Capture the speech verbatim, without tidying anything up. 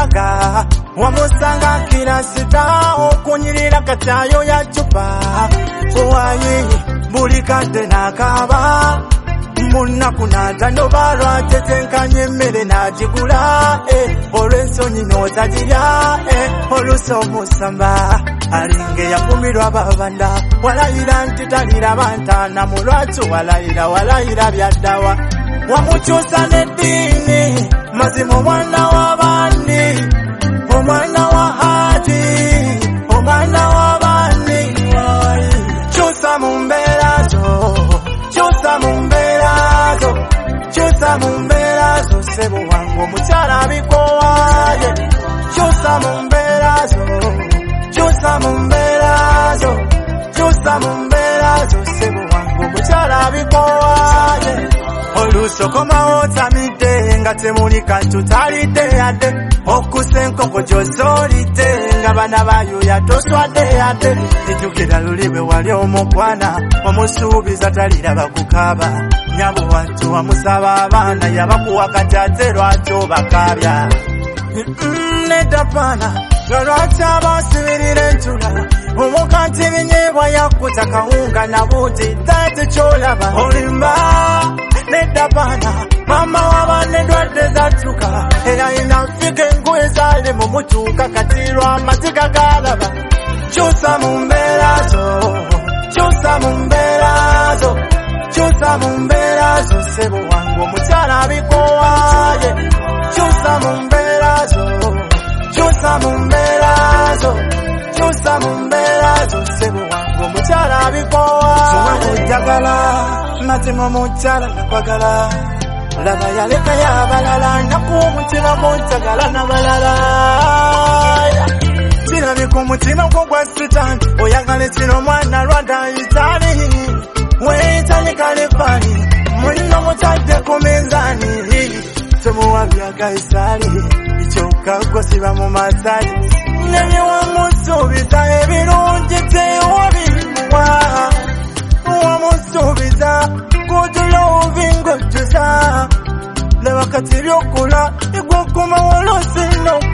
Chicago wamusanga kila sita okunyirira katayo ya chupa owaye bulikante nakaba munna kunata ndobalwa tetenkanye mmere najigula eh olwensonyi nozagirya eh oluso musamba alinge yafumirwa babanda walayira nti talira bantana mulwatu walayira walayira byaddawa wamukyusa n'eddiini mazima omwana w'abandi omwana wa haji omwana w'abandi kyusa mu mbeera zo kyusa mu mbeera zo kyusa mu mbeera zo ssebo wange omukyala abikoowaye kyusa mu mbeera zo kyusa mu mbeera zo kyusa mu mbeera zo ssebo wange omukyala abikoowaye oluuso komawo tamidde nga temuli kantu talidde yadde okusa enkoko gy'ozoolidde nga bana bayo yatoswadde yadde ejjukira luli bwe wali omukwana omusuubiza taliraba kukaaba nyabo wattu wamusaba abaana yabakuwa kajjadde lwaki obakaabya nedda paana nga lwaki abasibirira entula omukanti binyeebwa yakkuta kawunga nabuuti dati kyolaba olimba nedda paana mama w'abaana endwadde zattuka era inafika engoye zaali mu mutuuka kati lw'amaziga galaba kyusa mu mbeera zo kyusa mu mbeera zo kyusa mu mbeera zo ssebo wange omukyala abikoowaye kyusa mu mbeera zo kyusa mu mbeera zo kyusa mu mbeera zo ssebo wange omukyala abikoowaye ojjagala mazima omukyala nakwagala laba yaleka y'abalala nakuwa omutima gw'ontagala n'abalala kirabye ku mutima gwo gwa sitani oyagala kino omwana lwadayitani weetali kalefani mulina mutadde ku minzaani temuwa byagaisali kyokka gosiba mu masali nebye wamusuubiza ebirungi tewabimuwa wamusuubiza kutulovingojuza laba kati byokula igwokuma wolosi no